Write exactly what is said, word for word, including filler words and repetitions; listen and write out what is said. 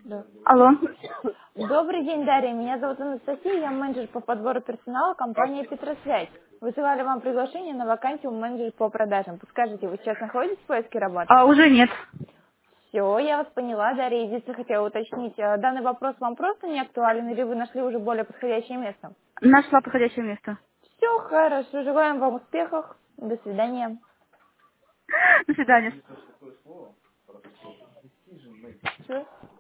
Да. Алло. Добрый день, Дарья. Меня зовут Анастасия, я менеджер по подбору персонала компании «Петросвязь». Высылали вам приглашение на вакансию менеджер по продажам. Подскажите, вы сейчас находитесь в поиске работы? А, уже нет. Все, я вас поняла, Дарья. Единственное, хотела уточнить, э, данный вопрос вам просто не актуален или вы нашли уже более подходящее место? Нашла подходящее место. Все, хорошо. Желаем вам успехов. До свидания. До свидания. Всё.